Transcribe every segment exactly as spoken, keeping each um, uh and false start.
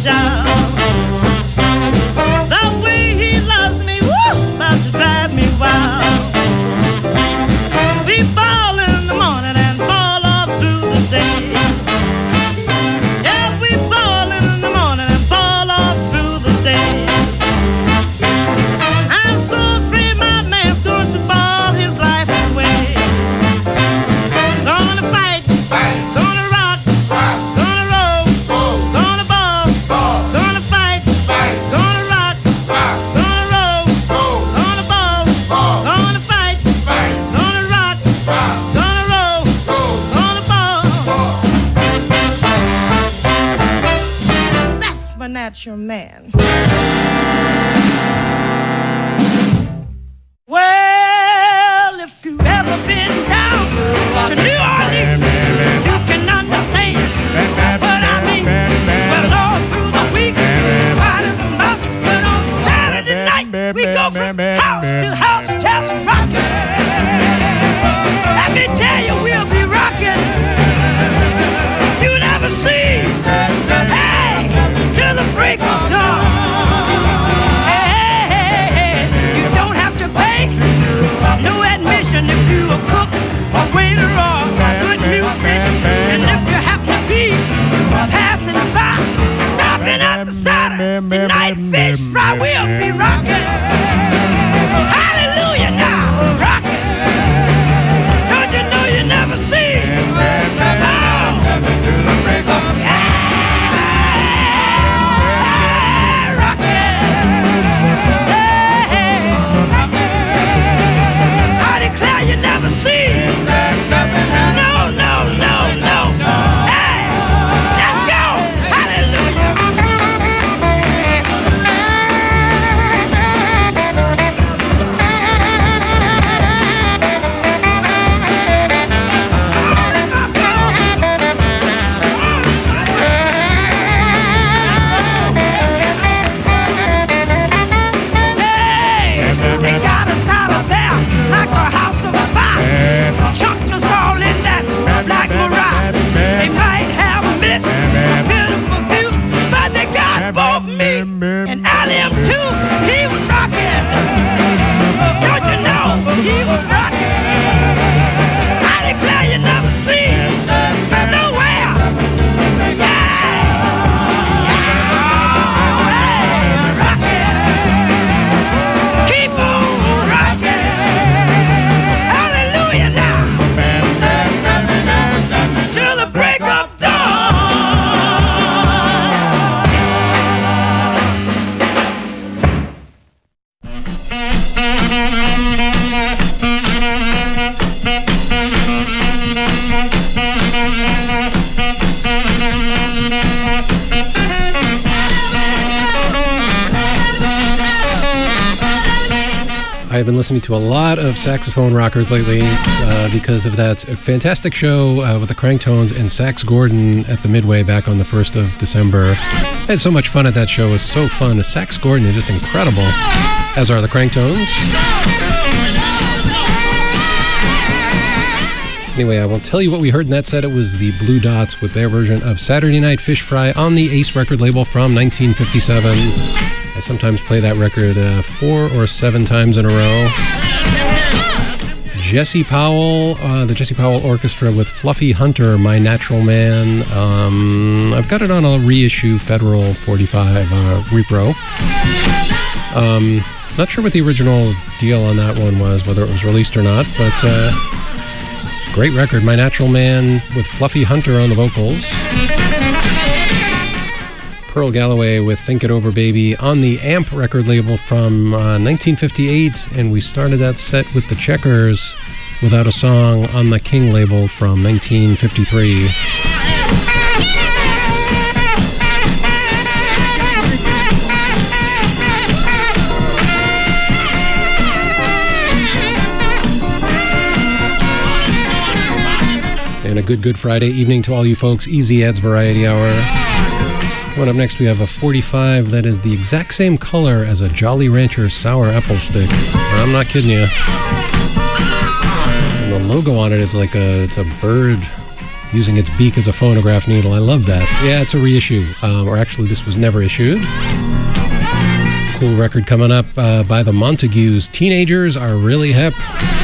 child. The way he loves me, woo, about to drive me wild. We ball in the morning and ball all through the day. Yeah, we ball in the morning and ball all through the day. I'm so afraid my man's going to ball his life away. Gonna fight, fight. Gonna rock, rock. Gonna roll, roll. Gonna ball, ball. Gonna fight, fight. Gonna rock, rock. Gonna roll, roll. Gonna ball, ball. Gonna fight, fight. Gonna rock, rock. Gonna roll, roll. Gonna ball, ball. That's my natural man. Well, if you've ever been down to New Orleans, you can understand what I mean. Well, all through the week, it's hot as a mouse, but on Saturday night, we go from house to house just rocking. Let me tell you, we'll be rocking. You never see, hey, till the break of dawn. Hey, hey, hey, you don't have to pay no admission if you a cook, a waiter, or a good musician. And if you happen to be passing by, stopping at the Saturday night fish fry, we'll be rocking. Hallelujah now, rocking. Don't you know you never see? Oh, yeah, rocking. Hey, I declare you never see. No, no, no, no. Hey, let's go. Hallelujah. Hey, they got us out of there like a house of fire. Chucked us all in that black mirage. They might have missed a beautiful view, but they got both me and Allium too. He was rocking. Don't you know he was rocking? I declare you never see nowhere. Yeah, yeah, rocking. Keep on rocking. Hallelujah now. Till the break of dawn. I've been listening to a lot of saxophone rockers lately uh, because of that fantastic show uh, with the Cranktones and Sax Gordon at the Midway back on the first of December. I had so much fun at that show. It was so fun. Sax Gordon is just incredible, as are the Cranktones. Anyway, I will tell you what we heard in that set. It was the Blue Dots with their version of Saturday Night Fish Fry on the Ace record label from nineteen fifty-seven. I sometimes play that record uh, four or seven times in a row. Jesse Powell, uh, the Jesse Powell Orchestra with Fluffy Hunter, My Natural Man. Um, I've got it on a reissue Federal forty-five uh, repro. Um, not sure what the original deal on that one was, whether it was released or not, but uh, great record. My Natural Man with Fluffy Hunter on the vocals. Pearl Galloway with Think It Over Baby on the Amp record label from uh, nineteen fifty-eight, and we started that set with the Checkers Without a Song on the King label from nineteen fifty-three. And a good, good Friday evening to all you folks. Easy Ed's Variety Hour. Coming up next, we have a forty-five that is the exact same color as a Jolly Rancher sour apple stick. I'm not kidding you. And the logo on it is like a, it's a bird using its beak as a phonograph needle. I love that. Yeah, it's a reissue. Um, or actually, this was never issued. Cool record coming up uh, by the Montagues. Teenagers Are Really Hip.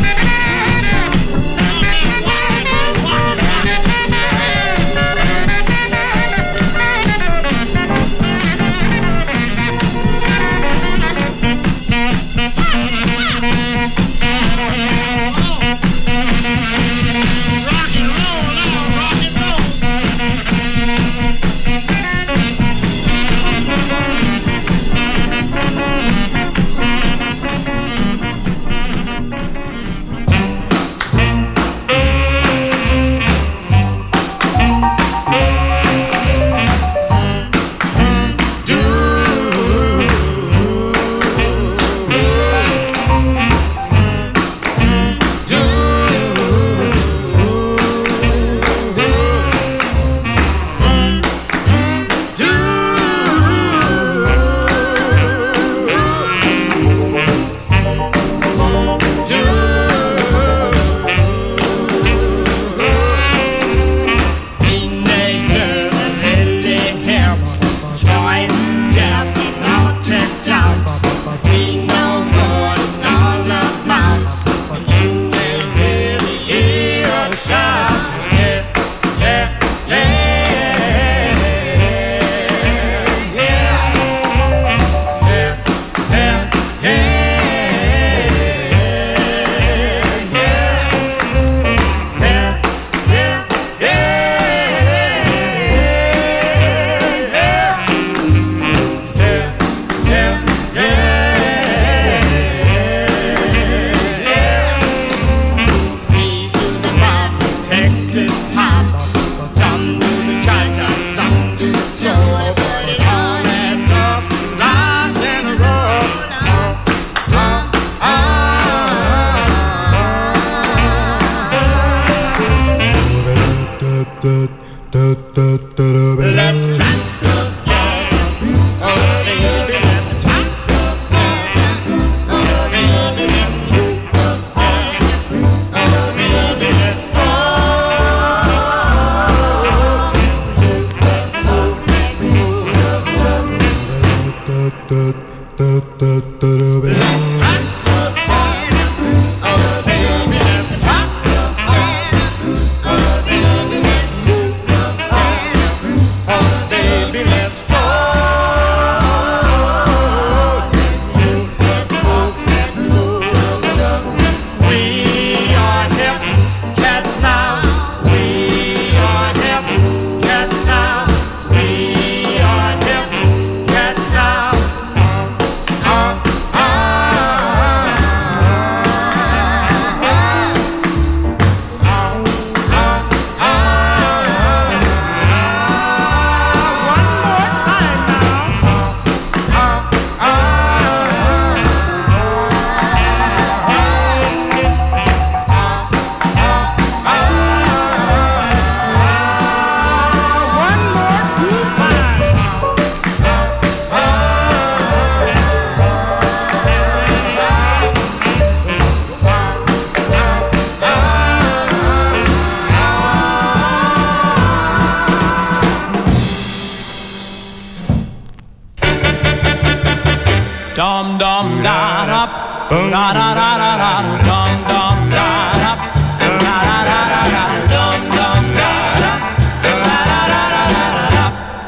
Dum dum da da da da da da da dum dum da da da da da da da dum dum da da da da da da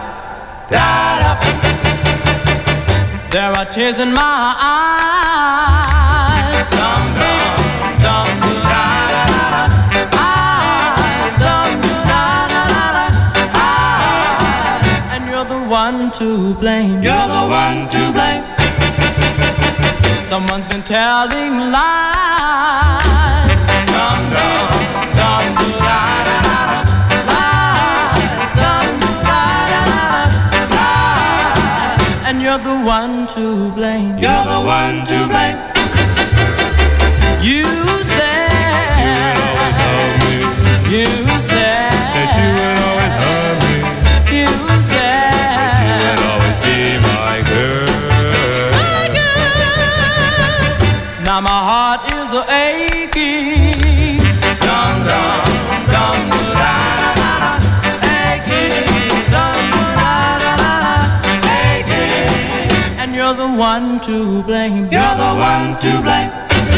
da da. There are tears in my eyes. Dum dum dum da da da da. Eyes dum da da da da. Eyes, and you're the one to blame. You're the one to blame. Someone's been telling lies. Dum dum dum da da da da. Lies dum da da da da. Lies, and you're the one to blame. You're the one to blame. You said you said that you would always hug me. You said you would always be my girl. Now my heart is aching. Dum dum dum da da da you're the one to blame. You're the one to blame.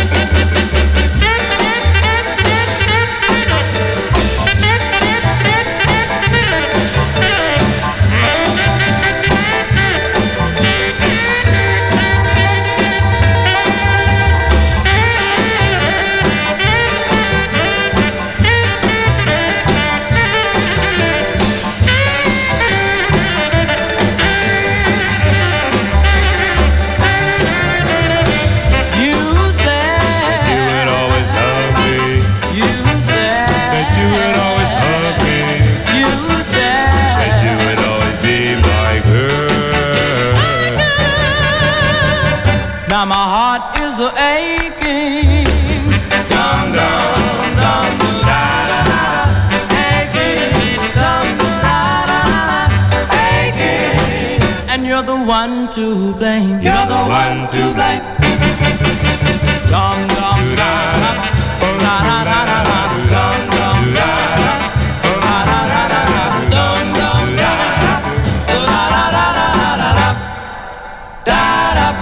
Now my heart is aching. Dum dum dum da da da. Aching. Dum da da da. Aching. And you're the one to blame. You're the one to blame. Dum dum da da da da da da. Dum dum da da da da da da. Dum dum da da da da da da da. Da da.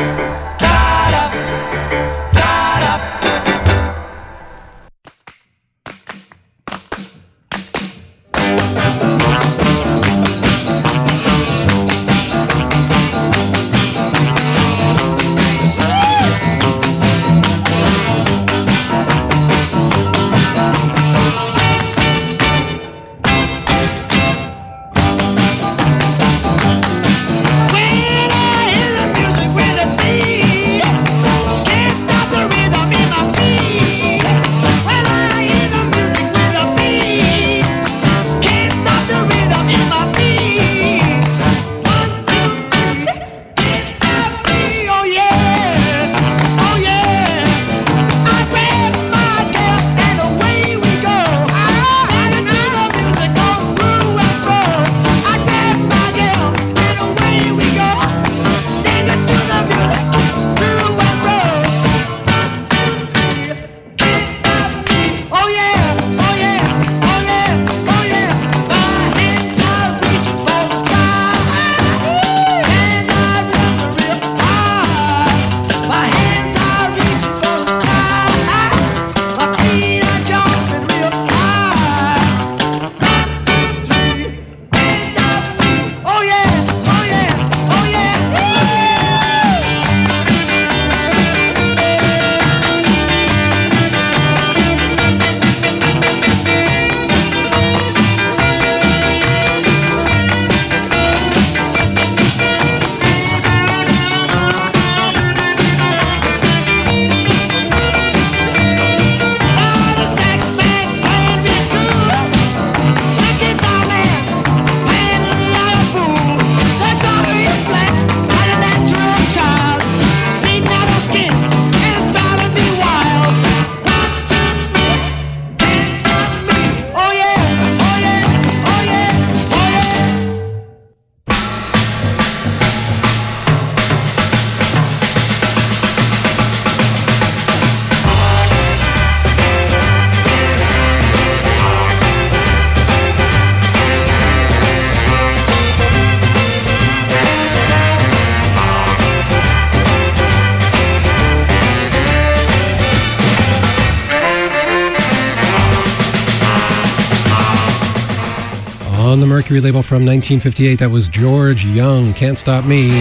On the Mercury label from nineteen fifty-eight, that was George Young, Can't Stop Me.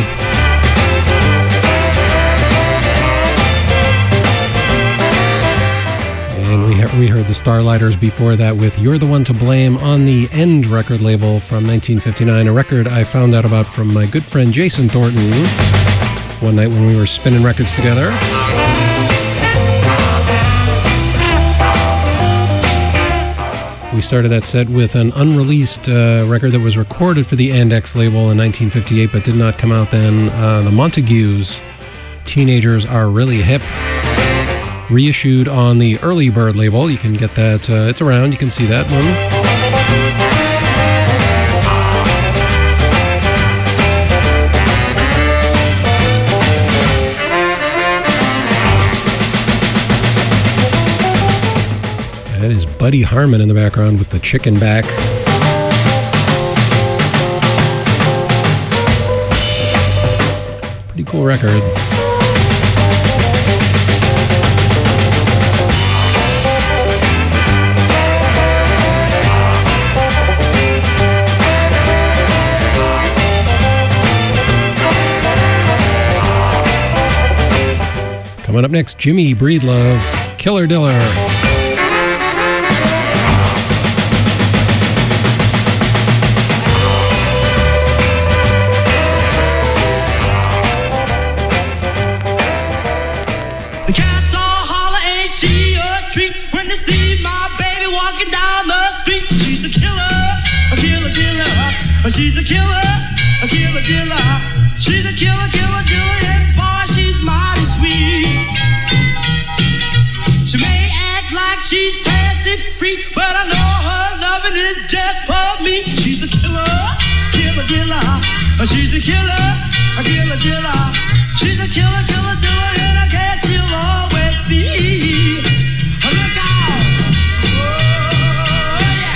And we, ha- we heard the Starlighters before that with You're the One to Blame on the End record label from nineteen fifty-nine, a record I found out about from my good friend Jason Thornton one night when we were spinning records together. We started that set with an unreleased uh, record that was recorded for the Andex label in nineteen fifty-eight but did not come out then. Uh, the Montagues, Teenagers Are Really Hip, reissued on the Early Bird label. You can get that, uh, it's around, you can see that one. That is Buddy Harman in the background with the chicken back. Pretty cool record. Coming up next, Jimmy Breedlove, Killer Diller. The cats all holler, ain't she a treat when they see my baby walking down the street. She's a killer, a killer, killer. She's a killer, a killer, killer. She's a killer, killer, killer, and boy, she's mighty sweet. She may act like she's fancy free, but I know her loving is just for me. She's a killer, killer, killer. She's a killer, a killer, killer. She's a killer, killer, killer, and I guess she'll always be. Look out! Oh, yeah!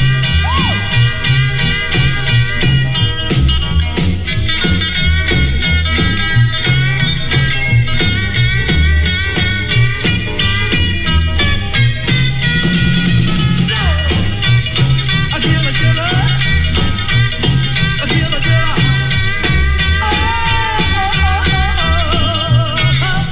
A killer, killer. A killer, killer. Oh, oh, oh, oh, oh.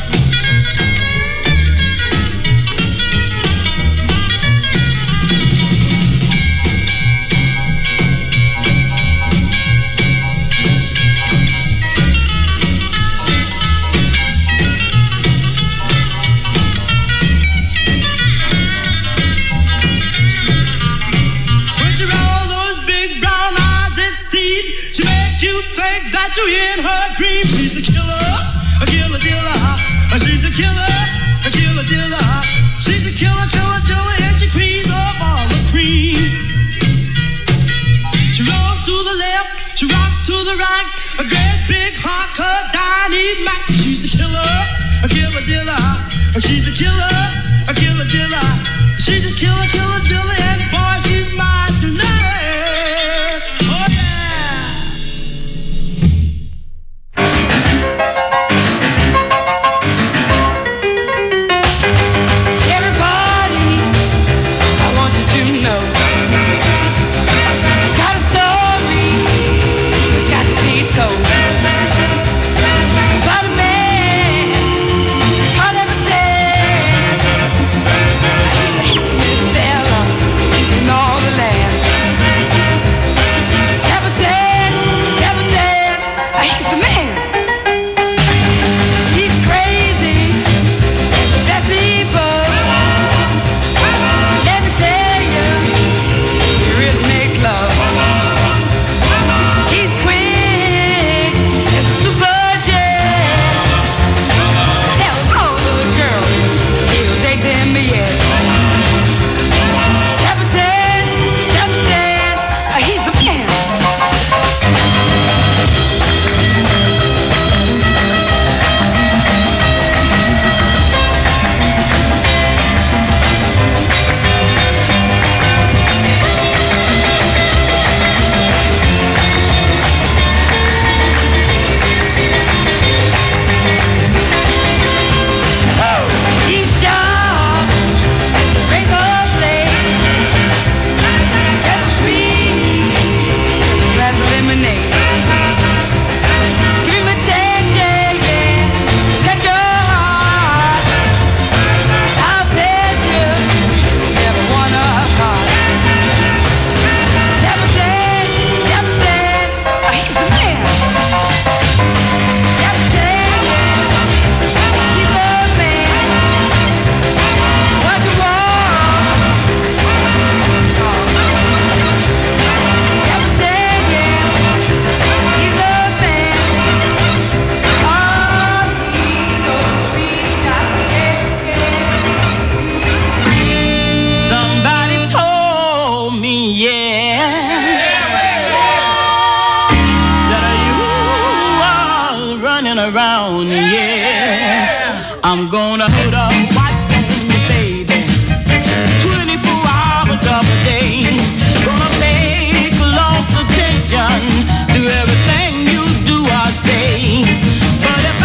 When she roll those big brown eyes, it seems she make you think that you're in her dream. She's a killer, a killer, killer. She's a killer, a killer, killer. She's a killer, killer, killer, and she queens of all the queens. She rolls to the left, she rocks to the right. A great big hunk of dynamite. She's a killer, a killer, killer. She's a killer, a killer, killer. She's a killer, killer, killer, and boy, she's mine tonight. Oh yeah. Everybody, I want you to know, got a story that's got to be told about a man caught every day. He's a handsomest fella in all the land. Captain, Captain, he's the man. He's crazy, he's the best evil. Let me tell you, he really makes love. He's quick as a super jet. Tell all the girls, he'll take them yet. Captain, Captain, he's the man. He's sharp as a razor blade, just sweet as a glass of lemonade. Give him a chance, yeah, yeah, touch your heart. I'll bet you never wanna part. Captain, Captain, he's the man. Captain, he's the man. What you want? Talk. Captain, yeah, he's the man. Oh, he's so sweet, child, yeah, yeah. Somebody told me, yeah, that you are running around, yeah. I'm gonna put a watch on you, baby, twenty-four hours of a day. Gonna pay close attention to everything you do or say. But if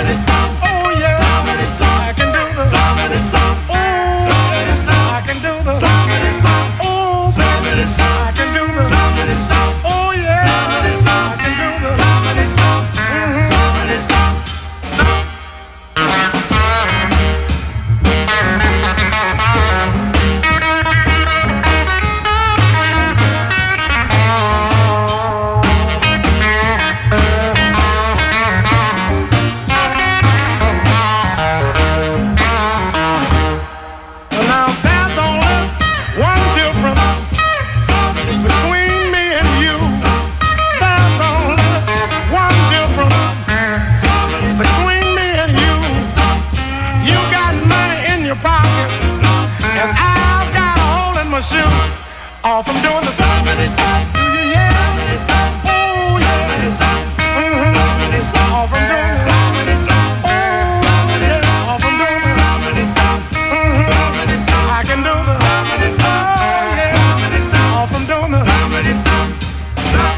Somebody stomp. Oh yeah. Somebody stomp. I can do the somebody stomp. Oh, somebody stomp. I can do the somebody stomp. Oh, somebody stomp. I can do the somebody stomp. Oh yeah. Somebody stomp. I can do the somebody stomp. Mm-hmm. Somebody stomp. Stomp. Off from doing the somebody stop. Do you hear? Somebody stop. Oh yeah. Somebody stop. Mm-hmm. Somebody stop. Off from doing the somebody stop. Oh yeah. Off from doing the somebody stop. Mm-hmm. Somebody stop. I can do the somebody stop. Oh yeah. Somebody stop. Off from doing the somebody stop. Stop.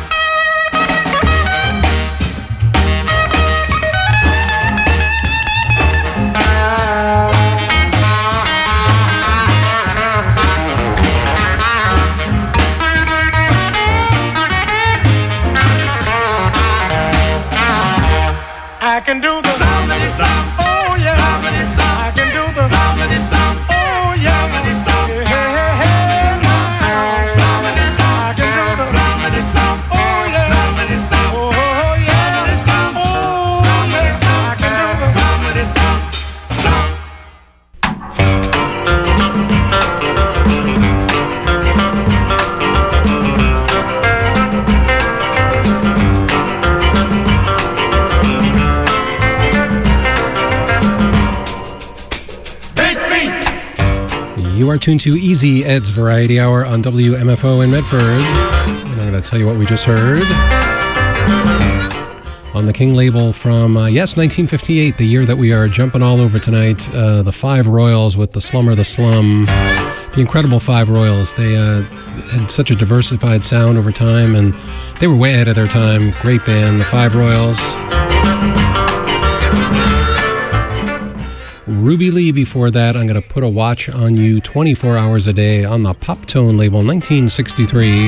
I can do the somebody stop. Oh yeah. Somebody stop. I can do the somebody stop. Oh yeah. Somebody stop. Hey, hey, hey, now. Somebody stop. I can do the somebody stop. Oh yeah. Somebody stop. Oh yeah. Somebody stop. Oh yeah. I can do the somebody stop. Stop. You are tuned to Easy Ed's Variety Hour on W M F O in Medford. And I'm going to tell you what we just heard. On the King label from, uh, yes, nineteen fifty-eight, the year that we are jumping all over tonight, uh, the Five Royals with the Slummer the Slum. The incredible Five Royals. They uh, had such a diversified sound over time, and they were way ahead of their time. Great band, the Five Royals. Ruby Lee before that. I'm going to put a watch on you twenty-four hours a day on the Pop Tone label, nineteen sixty-three.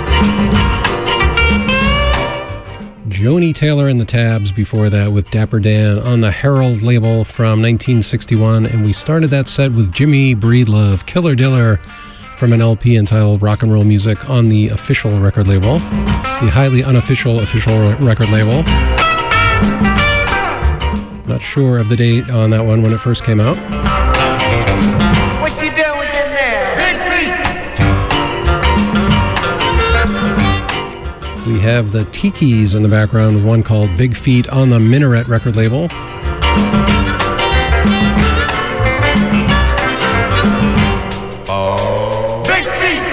Joni Taylor and the Tabs before that with Dapper Dan on the Herald label from nineteen sixty-one. And we started that set with Jimmy Breedlove, Killer Diller, from an L P entitled Rock and Roll Music on the official record label, the highly unofficial official record label. Not sure of the date on that one when it first came out. What you doing in there? Big Feet. We have the Tikis in the background with one called Big Feet on the Minaret record label. Oh. Big Feet.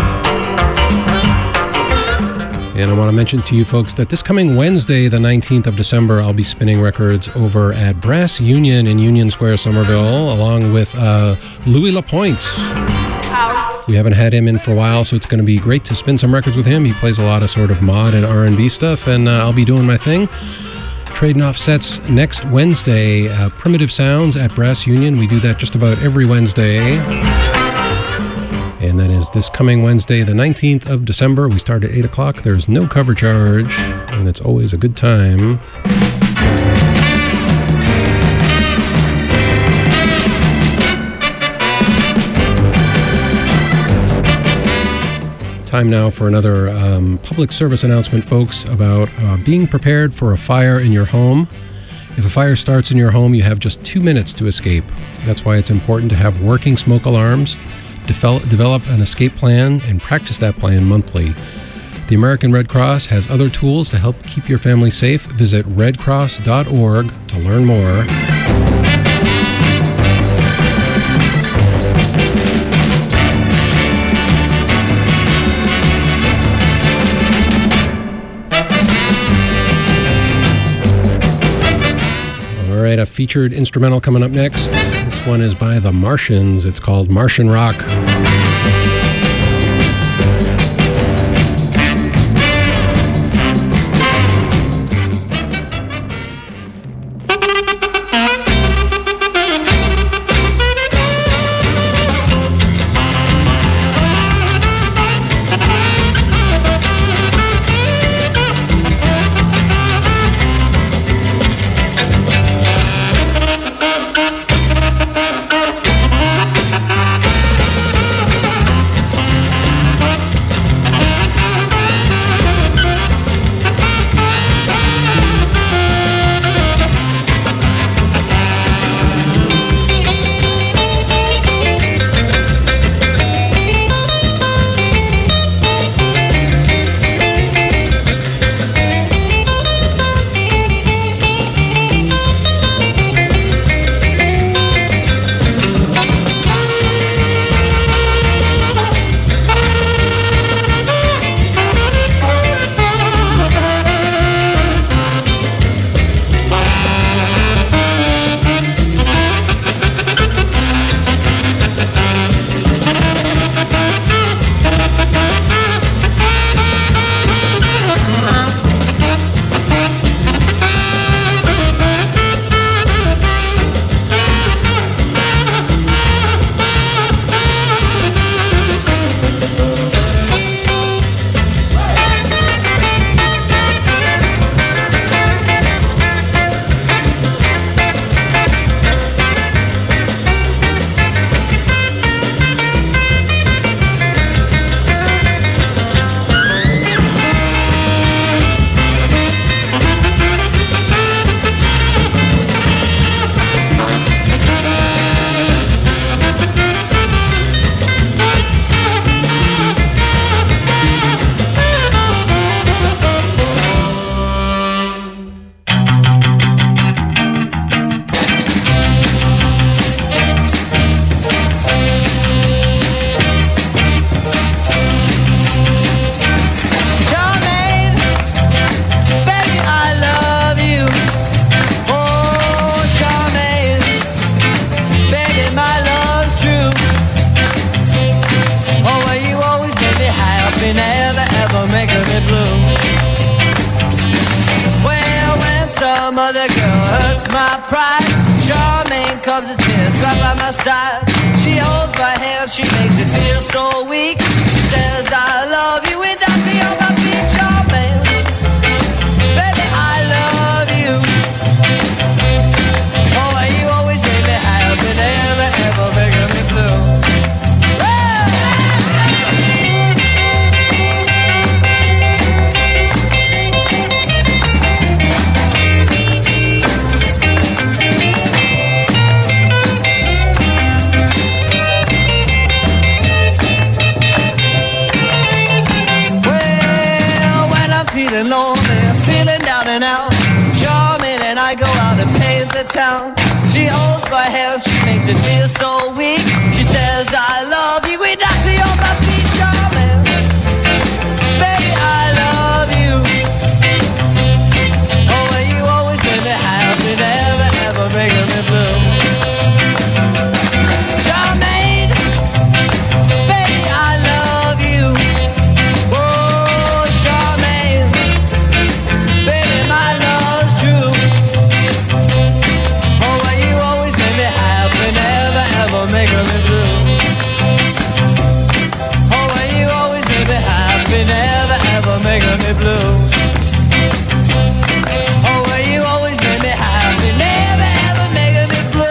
And I want to mention to you folks that this coming Wednesday, the nineteenth of December, I'll be spinning records over at Brass Union in Union Square, Somerville, along with uh, Louis Lapointe. We haven't had him in for a while, so it's going to be great to spin some records with him. He plays a lot of sort of mod and R and B stuff, and uh, I'll be doing my thing. Trading off sets next Wednesday. Uh, Primitive Sounds at Brass Union. We do that just about every Wednesday. And that is this coming Wednesday, the nineteenth of December. We start at eight o'clock. There's no cover charge, and it's always a good time. Time now for another um, public service announcement, folks, about uh, being prepared for a fire in your home. If a fire starts in your home, you have just two minutes to escape. That's why it's important to have working smoke alarms. Develop an escape plan and practice that plan monthly. The American Red Cross has other tools to help keep your family safe. Visit red cross dot org to learn more. All right, a featured instrumental coming up next. This one is by the Martians. It's called Martian Rock. my pride. Charmaine comes and sits right by my side. She holds my hand, she makes me feel so weak. She says I love you without me on my feet. Charmaine, baby, I love you. Oh, you always make me happy, never ever making me blue. Feeling lonely, feeling down and out. Charming and I go out and paint the town. She holds my hand, she makes me feel so weak. She says I love you, it knocks me on my feet. Charming, baby, I love you. Oh, you always make me happy, never ever making me blue. Charming, baby, I love you. Making me blue. Oh, and you always make me happy, never ever making me blue. Oh, and you always make me happy, never ever making me blue.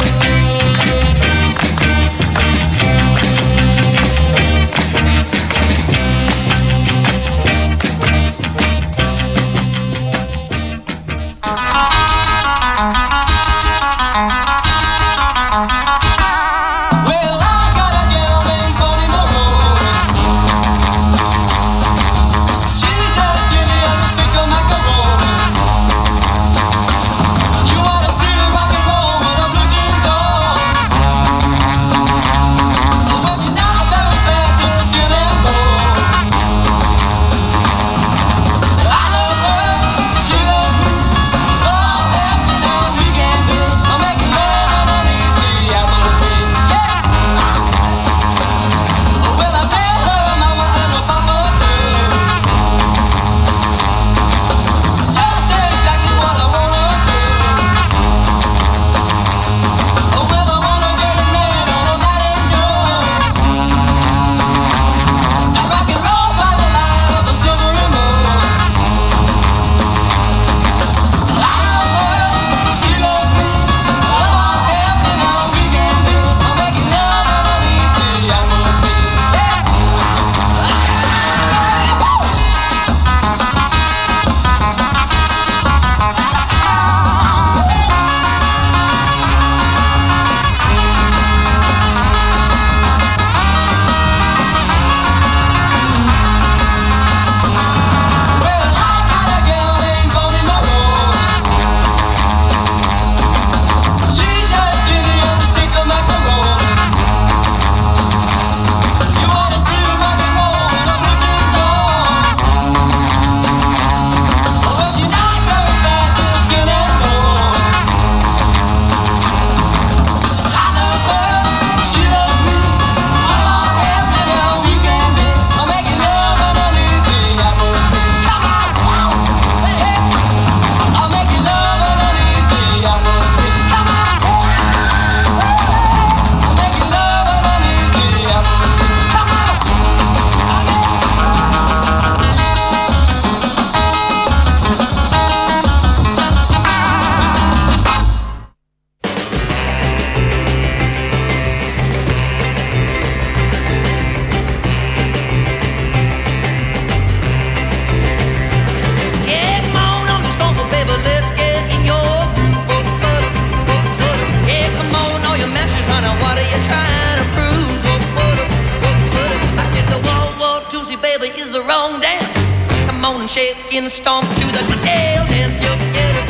Shake and stomp to the tail dance, you get it.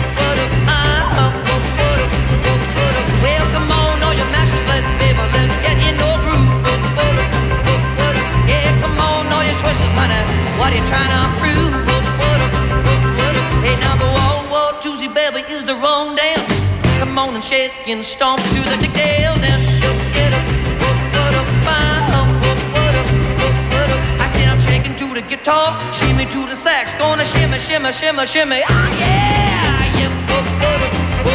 Well, come on, all your masters, let's baby, let's get in no groove. Yeah, come on, all your twisters, honey, what are you trying to prove? Hey, now the wall, wall, Tuesday, baby, is the wrong dance. Come on and shake and stomp to the tail dance, you get it. I said I'm shaking to the guitar, shimmy to the sax, gonna shimmy, shimmy, shimmy, shimmy. Ah, yeah, yeah.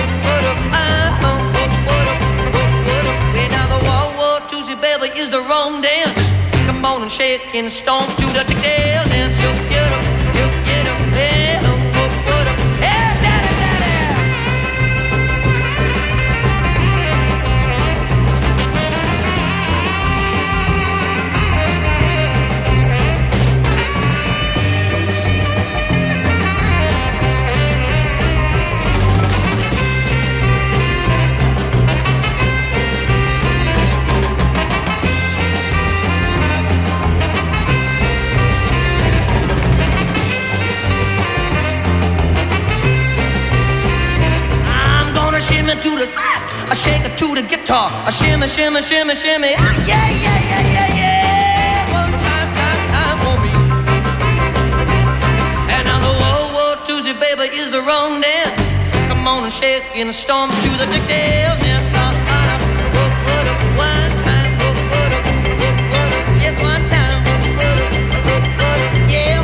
shake and stomp to the Dickdale dance. You get up, you get up, hey, oh, oh, what up, hey, daddy, daddy. Shimmy to the side, I shake it to the guitar, I shimmy, shimmy, shimmy, shimmy, ah, yeah, yeah, yeah, yeah, yeah, one time, time, time for me. And now the whoa, whoa, Tuesday, baby, is the wrong dance. Come on and shake and stomp to the Dickdale dance. Uh, uh, whoa, whoa, one time, whoa, whoa, whoa, whoa, just one time, whoa, whoa, whoa, whoa, yeah.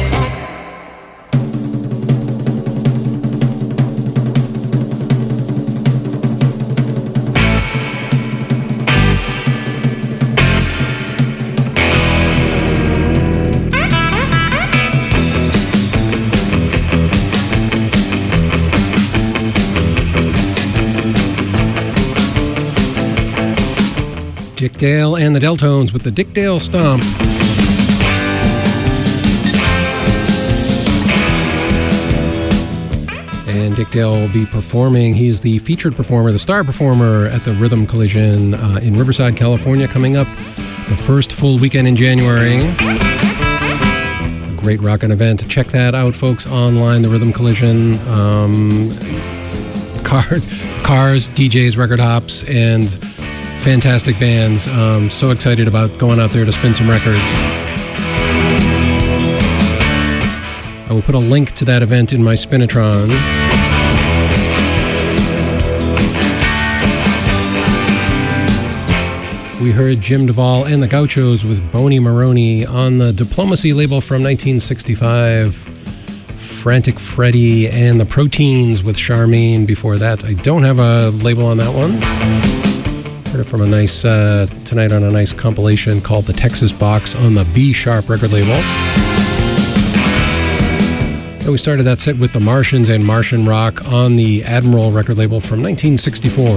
Dick Dale and the Deltones with the Dick Dale Stomp. And Dick Dale will be performing. He's the featured performer, the star performer at the Rhythm Collision uh, in Riverside, California, coming up the first full weekend in January. A great rockin' event. Check that out, folks, online, the Rhythm Collision. Um, car, cars, D Js, record hops, and fantastic bands. Um, so excited about going out there to spin some records. I will put a link to that event in my Spinitron. We heard Jim Duvall and the Gauchos with Boney Maroney on the Diplomacy label from nineteen sixty-five. Frantic Freddy and the Proteins with Charmaine before that. I don't have a label on that one. Heard it from a nice, uh, tonight on a nice compilation called The Texas Box on the B Sharp record label. And we started that set with the Martians and Martian Rock on the Admiral record label from nineteen sixty-four.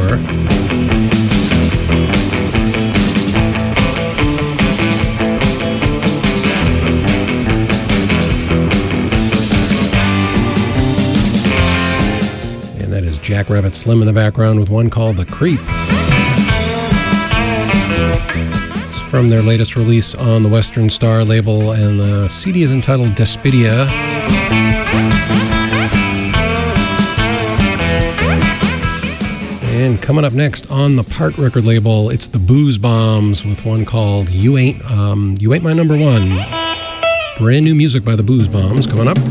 And that is Jackrabbit Slim in the background with one called The Creep. From their latest release on the Western Star label, and the C D is entitled Despidia. And coming up next on the Part record label, it's the Booze Bombs with one called You Ain't um, You Ain't My Number One. Brand new music by the Booze Bombs coming up.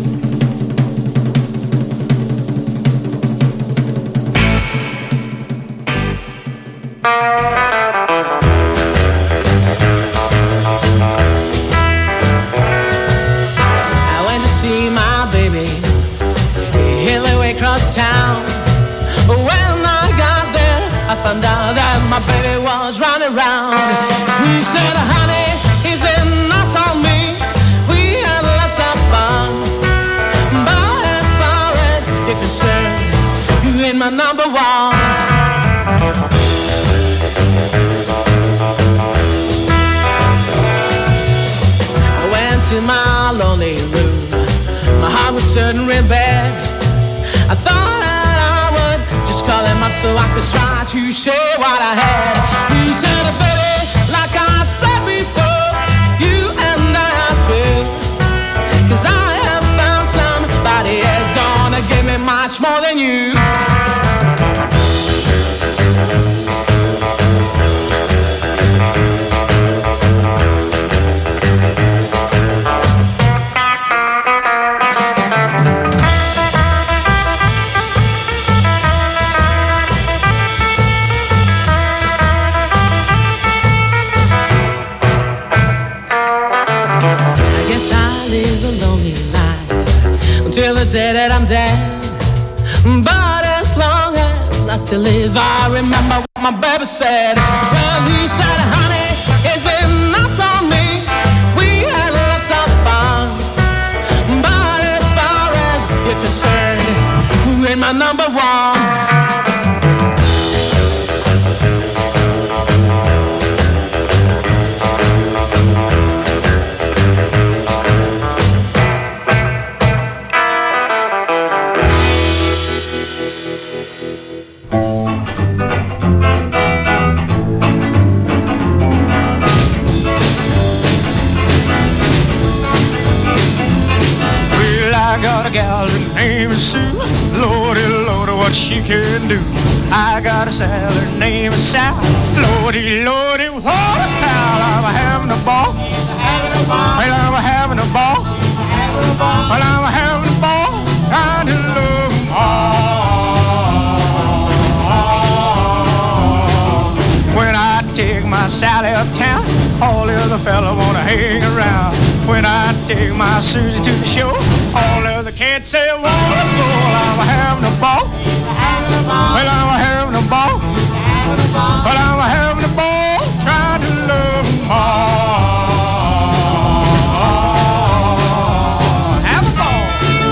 My baby was running around. He said, honey, he's been nice on me. We had lots of fun. But as far as you're concerned, you ain't my number one. I went to my lonely room. My heart was certainly bad. I thought call him up so I could try to share what I had. He said, baby, like I said before, you and I have been, 'cause I have found somebody that's gonna give me much more than you. Say that I'm dead, but as long as I still live, I remember what my baby said. Well, he said, honey, it's been enough on me. We my number one. She can do. I got a sailor named Sal. Lordy, lordy, what a pal. I'm having a ball. Well, I'm having a ball. Well, I'm having a ball. Trying to love them all. When I take my Sally uptown, all the other fellas wanna hang around. When I take my Susie to the show, all the other cats say I wanna go. I'm having a ball. Well, I'm having a ball. Well, I'm having a ball. Trying to love them all. Have a ball.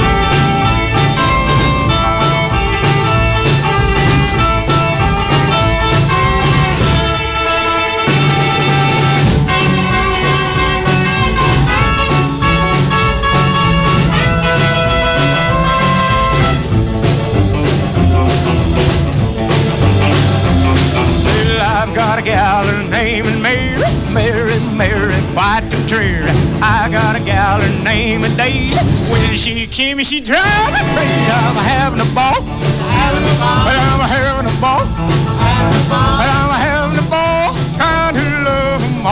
I've got a gal, her name is Mary, Mary, Mary, quite contrary. I got a gal, her name is Daisy. When she came me, she drive me crazy. I'm having a ball. Well, I'm having a ball. Well, I'm having a ball. Trying to love them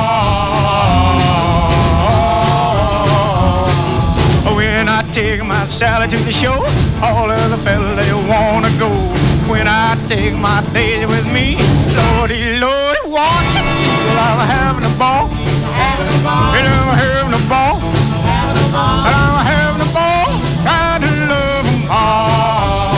all. When I take my Sally to the show, all of the fellas, they wanna go. When I take my Daisy with me, Lordy, Lordy, watch and see. Well, I'm having a ball. Well, I'm having a ball. Well, I'm having a ball. Trying to love them all.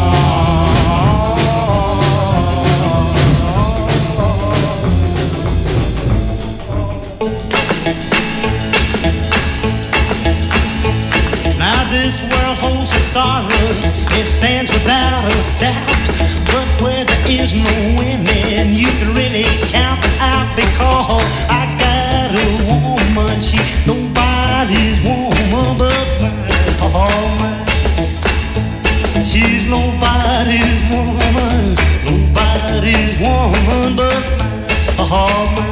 Now this world holds its sorrows, it stands without a doubt. But where there is no women, you can really count it out. Because I got a woman, she nobody's woman but mine. Oh, mine. She's nobody's woman, nobody's woman but mine. Oh, mine.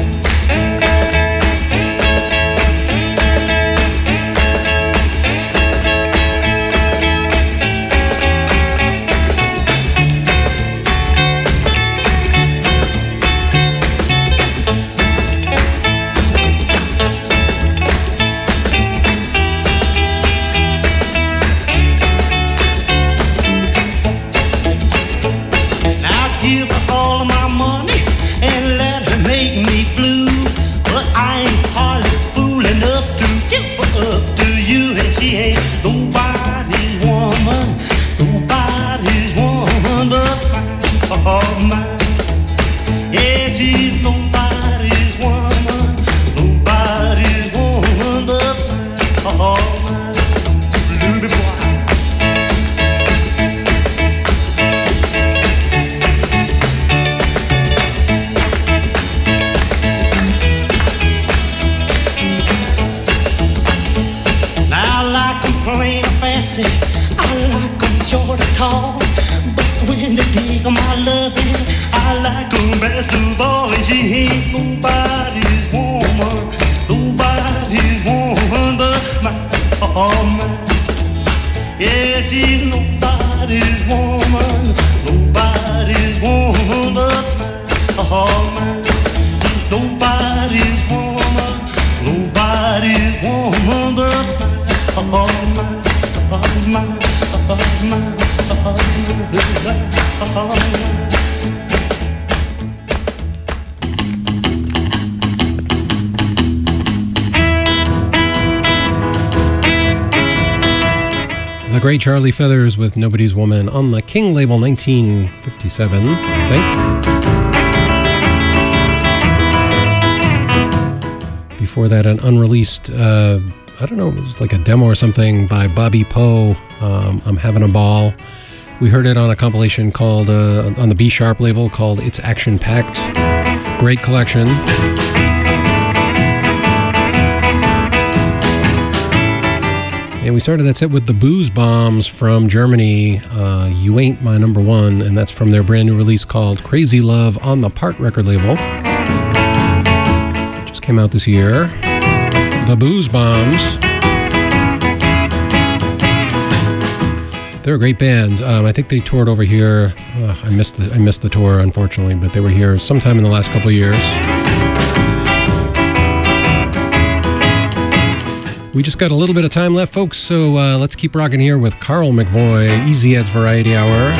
The great Charlie Feathers with Nobody's Woman on the King label, nineteen fifty-seven, I think. Before that, an unreleased uh, I don't know, it was like a demo or something by Bobby Poe. Um, I'm Having a Ball. We heard it on a compilation called, uh, on the B Sharp label called It's Action Packed. Great collection. And we started that set with the Booze Bombs from Germany, uh, You Ain't My Number One, and that's from their brand new release called Crazy Love on the Part record label. Just came out this year. The Booze Bombs. They're a great band. Um, I think they toured over here. Uh, I missed the I missed the tour, unfortunately, but they were here sometime in the last couple of years. We just got a little bit of time left, folks, so uh, let's keep rocking here with Carl McVoy, Easy Ed's Variety Hour.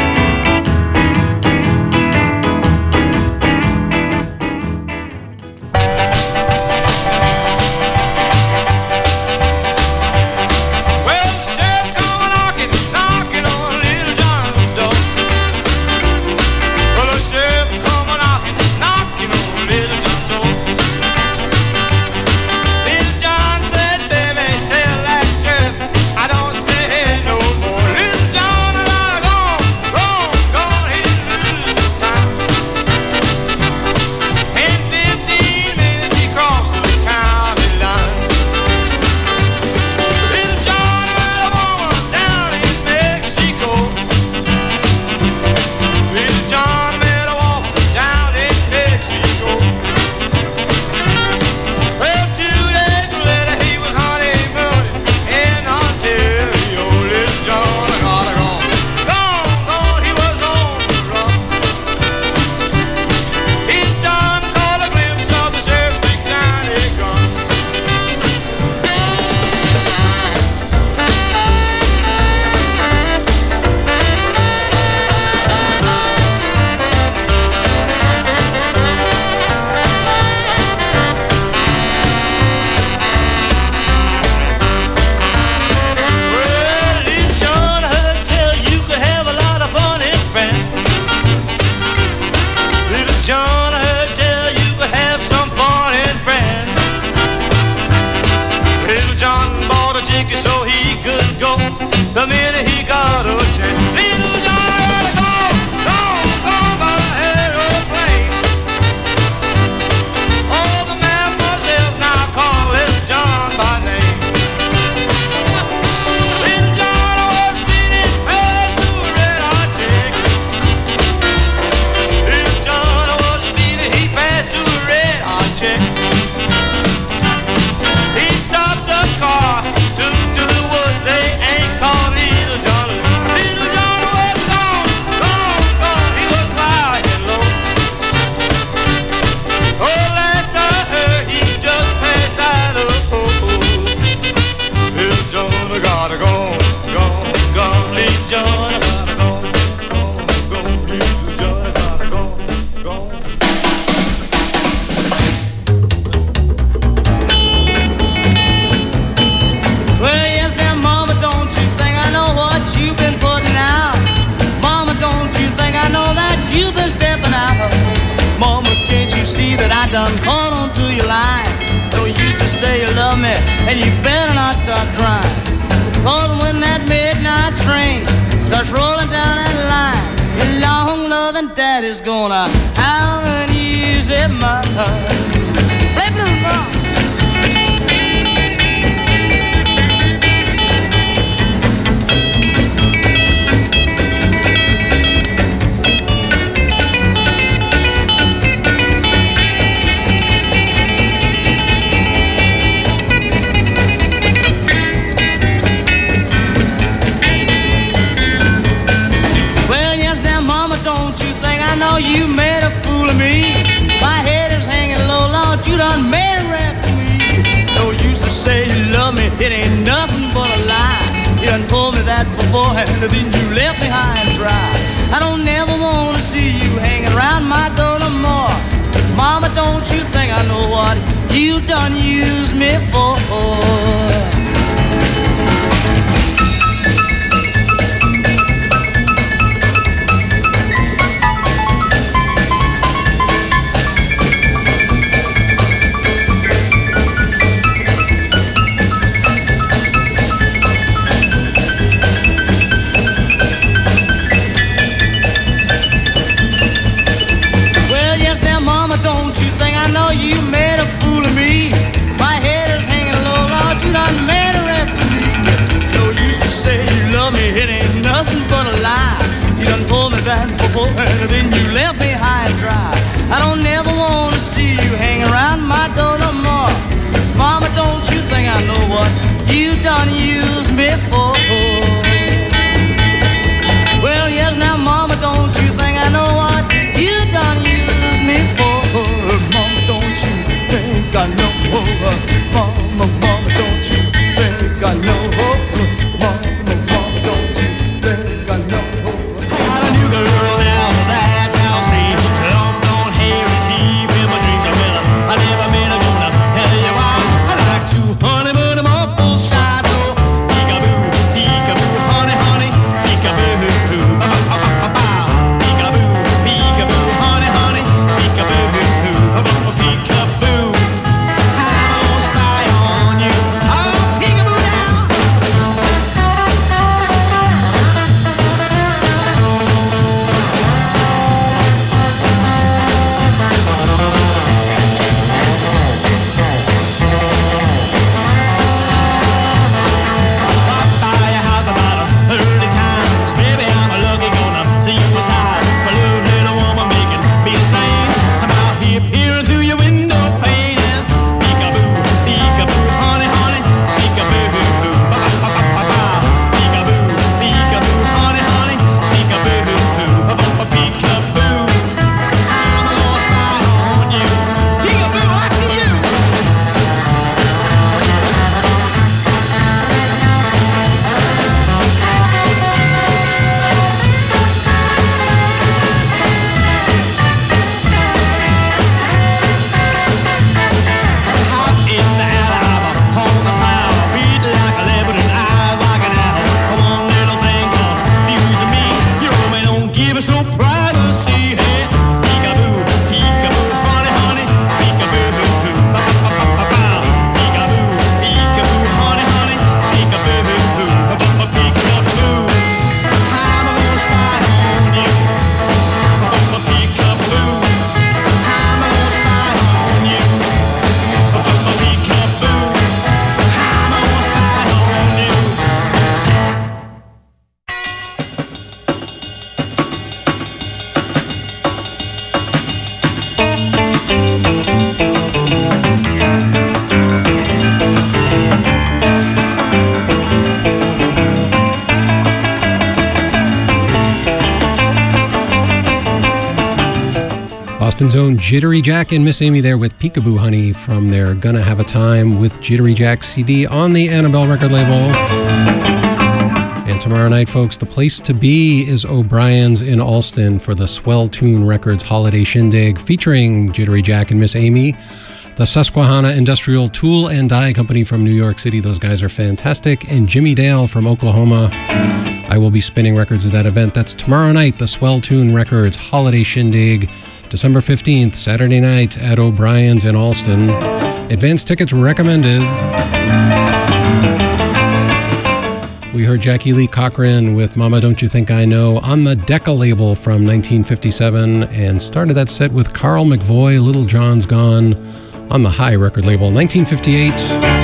and before, and then you left me high and dry. I don't never want to see you hang around my door no more. Mama, don't you think I know what you done used me for? Well, yes, now, Mama, don't you think I know what you done used me for? Mama, don't you think I know? Mama, Mama, don't you think I know? Mama, Mama, don't you think I know? Got a new girl now, that's how sweet. Long blonde hair and she when my dreams are well. I never been a gonna tell you why. I like to honey, but I'm awful shy. So peekaboo, peekaboo, honey, honey, peekaboo. Peekaboo, peekaboo, honey, honey, peekaboo, peekaboo. I'm gonna spy on you. Oh, peekaboo now. Stop by your house about a thirty times. Baby, I'm a lucky gonna see you aside. A little little woman making me insane. I'm out here peering through your window pane. And peekaboo, peekaboo, honey, honey, peekaboo. Ba-ba-ba-ba-ba. Peekaboo, peekaboo, honey, honey, peekaboo. Ba-ba-ba-peekaboo. I'm gonna spy on you. Peekaboo, I see you. Out in the alley, I'm on the prowl. Beat like a leopard and eyes like an owl. One little thing confusing me. Your old man don't give us no privacy. Hey, peekaboo, peekaboo, honey, honey, peekaboo. Ba-ba-ba-ba-ba. Peekaboo, peekaboo, honey, honey, peekaboo. Ba-ba-ba-peekaboo. I'm gonna spy on you. Ba-ba-ba-peekaboo. I'm gonna spy on you. Ba-ba-ba-peekaboo. I'm gonna spy on you. Boston's own Jittery Jack and Miss Amy there with Peekaboo Honey from their Gonna Have a Time with Jittery Jack C D on the Annabelle record label. And tomorrow night, folks, the place to be is O'Brien's in Allston for the Swell Tune Records Holiday Shindig featuring Jittery Jack and Miss Amy, the Susquehanna Industrial Tool and Die Company from New York City. Those guys are fantastic. And Jimmy Dale from Oklahoma. I will be spinning records at that event. That's tomorrow night, the Swell Tune Records Holiday Shindig, December fifteenth, Saturday night at O'Brien's in Allston. Advance tickets recommended. We heard Jackie Lee Cochran with Mama Don't You Think I Know on the Decca label from nineteen fifty-seven, and started that set with Carl McVoy, Little John's Gone on the High record label, nineteen fifty-eight.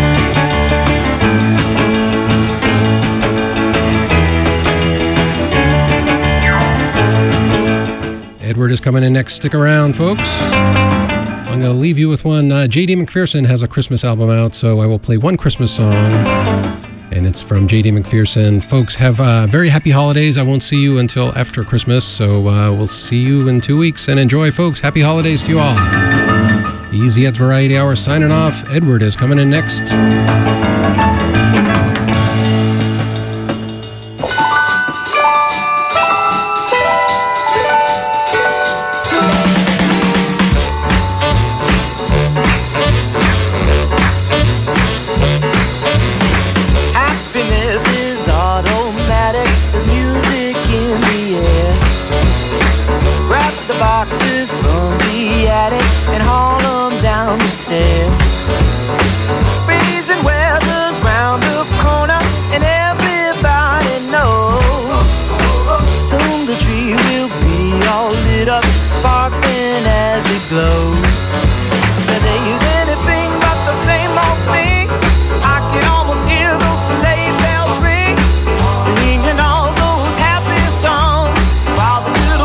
Edward is coming in next. Stick around, folks. I'm going to leave you with one. Uh, J D McPherson has a Christmas album out, so I will play one Christmas song, and it's from J D McPherson. Folks, have uh, very happy holidays. I won't see you until after Christmas, so uh, we'll see you in two weeks. And enjoy, folks. Happy holidays to you all. Easy at Variety Hour signing off. Edward is coming in next. Singing all those happy songs while the little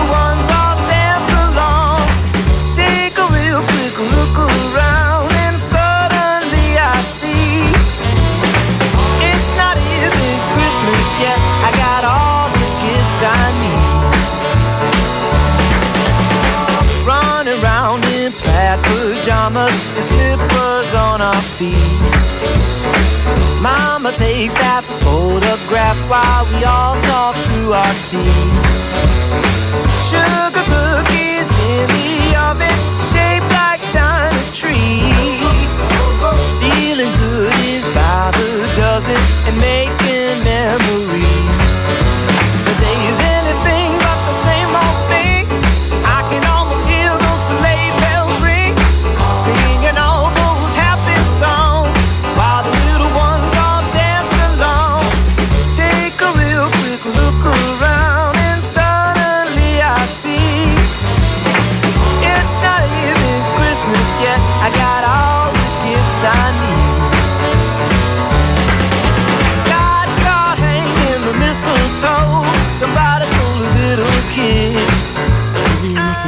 white pajamas and slippers on our feet. Mama takes that photograph while we all talk through our tea. Sugar